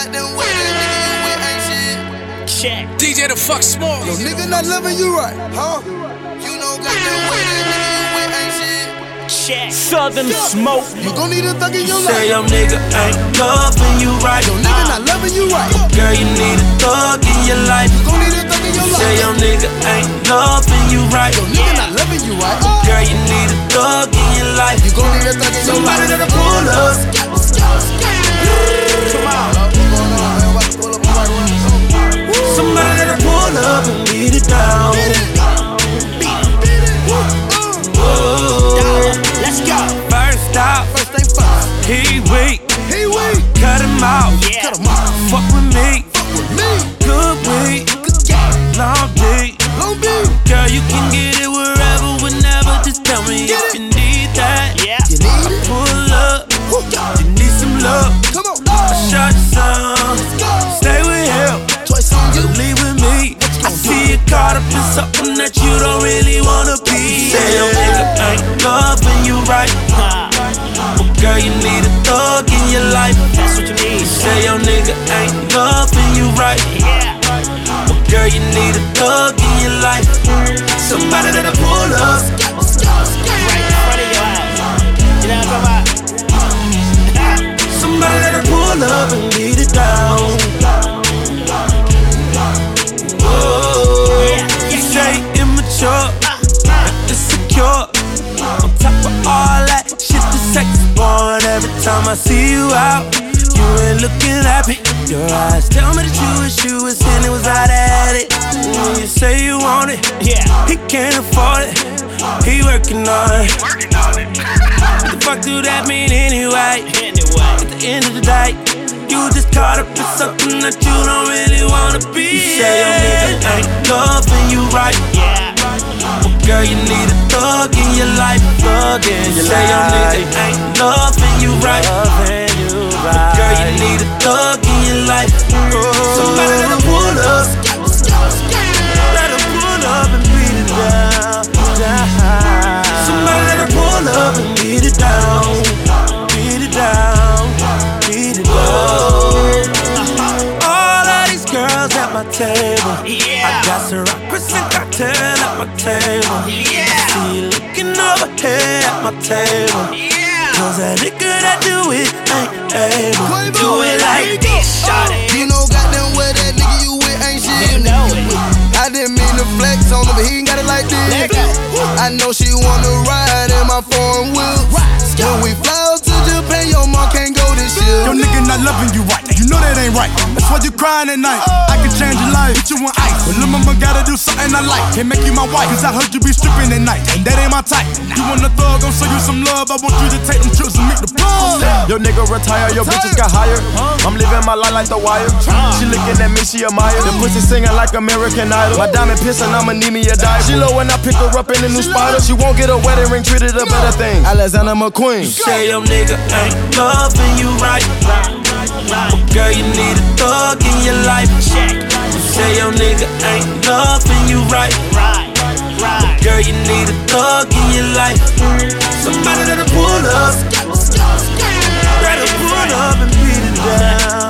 goddamn way that nigga you with ain't shit. Check. DJ the fuck small. Yo, nigga not loving you right, huh? You know goddamn way that nigga you with ain't shit. Check. Southern Smoke. You gon' need a thug in your life. Say your nigga ain't loving you right. Yo, nigga not loving you right. Girl, you need a thug in your life. You gon' need a thug in your life. Say your nigga ain't loving you right. Yo, nigga not loving you right. Girl, you need a thug in your life. You gon' need a thug in your life. Somebody that'll pull up. Somebody that'll pull up and beat it down. Let's go. First stop, First thing first. he weak. He weak. Cut him out. Yeah. Cut him off. Fuck with me. Fuck with me. Good weed. Good game. Long D. Long Beach. Girl, you can get it wherever, whenever. Just tell me Get if it. you need that. Yeah. You need it? Pull up. Woo, yeah. You need some love. Come on. Shot some. Go. Stay with him. Choice on you. Leave with me. I see you caught up in something that you don't really wanna be. Say your nigga ain't loving you right. Well, girl, you need a thug in your life. That's what you need. Say your nigga ain't loving you right. Yeah. Well, girl, you need a thug in your life. Somebody that'll pull up. Right in front of your eyes. You know what I'm talking about? Somebody that'll pull up and beat it down. You say immature, insecure. On top of all that shit, the sex is born. Every time I see you out, you ain't looking happy. Your eyes tell me that you was in it, was out at it. When you say you want it, Yeah. he can't afford it. He working on it. What the fuck do that mean anyway? Anyway. At the end of the day, you just caught up in something that you don't really wanna be. You say your nigga ain't loving you right. Yeah. Well, girl, you need a thug in your life. Thug in your life. Say your nigga ain't loving you right. Girl, you need a thug in your life. Somebody that'll pull up. That'll pull up and beat it down. Somebody that'll pull up and beat it down. Beat it down. Beat it down. All of these girls at my table. Yeah. I got some rockers and cocktail at my table. Yeah. See you looking over here at my table. Yeah. Cause that nigga that do it ain't able to do it like this. Shawty. You know goddamn well that nigga you with ain't shit. You know it. I didn't mean to flex on him, but he ain't got it like this. Let go. I know she wanna ride in my foreign wheels. When we fly out to Japan, your mom can't go this year. Your nigga not loving you right. You know that ain't right. That's why you crying at night. I can change your life, put you on ice. But lil' mama gotta do something I like. Can't make you my wife, cause I heard you be stripping at night. And that ain't my type. You want a thug, gon' show you some love. I want you to take them trips and meet the plug. Your nigga retire, your bitches got hired. I'm living my life like The Wire. She looking at me, she admire. The pussy singing like American Idol. My diamond piercing, I'ma need me a dive. She low when I pick her up in the new Spider. She won't get a wedding ring, treated her better thing. Alexander McQueen. say your nigga ain't loving you right. But girl, you need a thug in your life. Say your nigga ain't loving you right. But girl, you need a thug in your life. Somebody that'll pull up. That'll pull up and beat it down.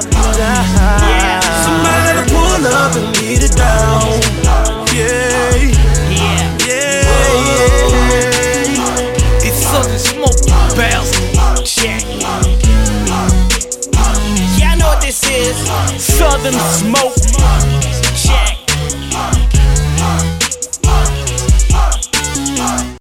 Somebody that'll pull up and beat it down. Yeah. It's Southern Smoke, bastard. Check. Y'all know what this is. Southern Smoke.